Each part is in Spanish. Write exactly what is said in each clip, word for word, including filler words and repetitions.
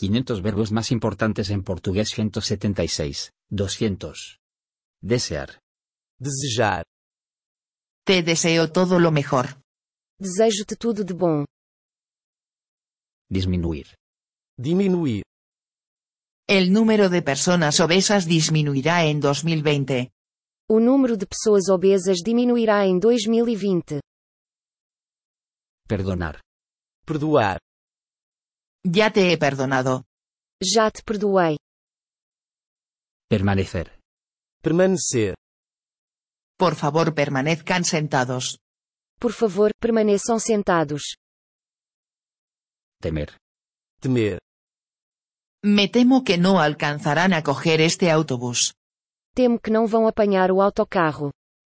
quinientos verbos más importantes en portugués. ciento setenta y seis. doscientos. Desear. Desejar. Te deseo todo lo mejor. Desejo-te tudo de bom. Disminuir. Diminuir. El número de personas obesas disminuirá en dos mil veinte. O número de pessoas obesas diminuirá em dois mil e vinte. Perdonar. Perdoar. Ya te he perdonado. Já te perdoei. Permanecer. Permanecer. Por favor, permanezcan sentados. Por favor, permaneçam sentados. Temer. Temer. Me temo que no alcanzarán a coger este autobús. Temo que não vão apanhar o autocarro.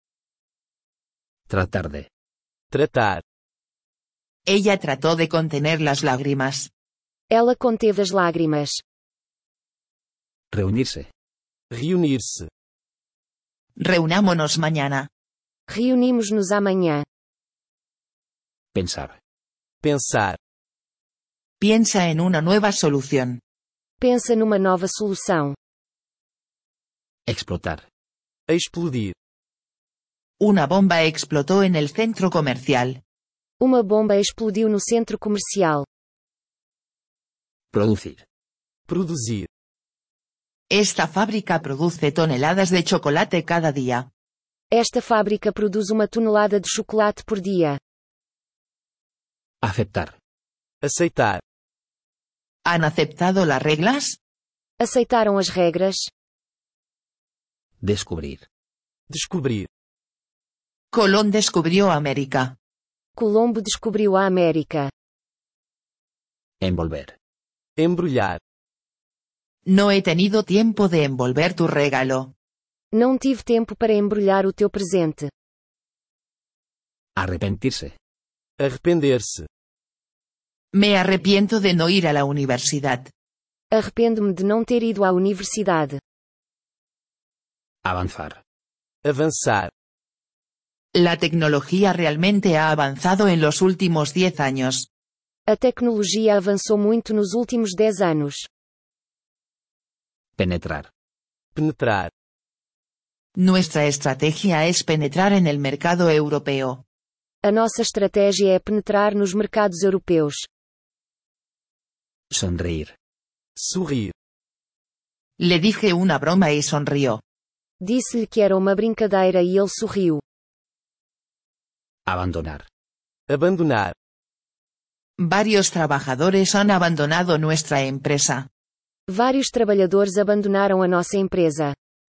Tratar de. Tratar. Ella trató de contener las lágrimas. Ela conteve as lágrimas. Reunirse. Reunir-se. Reunámonos mañana. Reunimos-nos amanhã. Pensar. Pensar. Piensa en una nueva solución. Pensa numa nova solução. Explotar. Explodir. Una bomba explotó en el centro comercial. Uma bomba explodiu no centro comercial. Producir. Produzir. Esta fábrica produce toneladas de chocolate cada día. Esta fábrica produz uma tonelada de chocolate por dia. Aceptar. Aceitar. ¿Han aceptado las reglas? Aceitaram as regras? Descubrir. Descobrir. Colón descubrió América. Colombo descobriu a América. Envolver. Embrulhar. No he tenido tiempo de envolver tu regalo. Não tive tempo para embrulhar o teu presente. Arrepentirse. Arrepender-se. Me arrepiento de no ir a la universidad. Arrependo-me de não ter ido à universidade. Avanzar. Avançar. La tecnología realmente ha avanzado en los últimos diez años. A tecnologia avançou muito nos últimos dez anos. Penetrar. Penetrar. Nuestra estrategia es penetrar en el mercado europeo. A nossa estratégia é penetrar nos mercados europeus. Sonreír. Sorrir. Le dije una broma y sonrió. Disse-lhe que era uma brincadeira e ele sorriu. Abandonar. Abandonar. Varios trabajadores han abandonado nuestra empresa. Vários trabalhadores abandonaram a nossa empresa.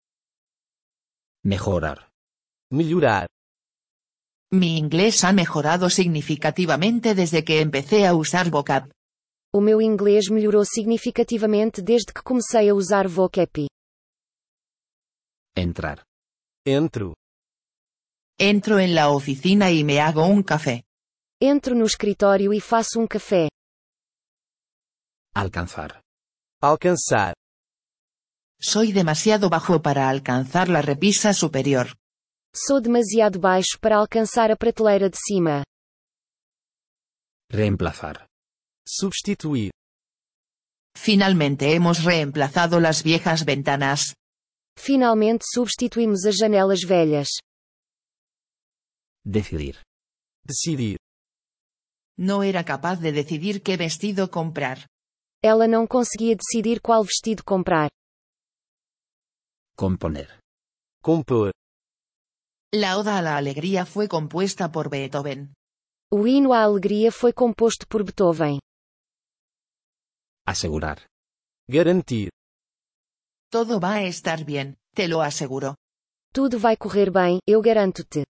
Mejorar. Melhorar. Mi inglés ha mejorado significativamente desde que empecé a usar vocab. O meu inglês melhorou significativamente desde que comecei a usar Vocab. Entrar. Entro. Entro en la oficina y me hago un café. Entro no escritório e faço um café. Alcanzar. Alcançar. Soy demasiado bajo para alcanzar la repisa superior. Sou demasiado baixo para alcançar a prateleira de cima. Reemplazar. Substituir. Finalmente hemos reemplazado las viejas ventanas. Finalmente substituímos as janelas velhas. Decidir. Decidir. No era capaz de decidir qué vestido comprar. Ela não conseguia decidir qual vestido comprar. Componer. Compor. La Oda a la Alegría fue compuesta por Beethoven. O hino à alegria foi composto por Beethoven. Asegurar. Garantir. Todo va a estar bien, te lo aseguro. Tudo vai correr bem, eu garanto-te.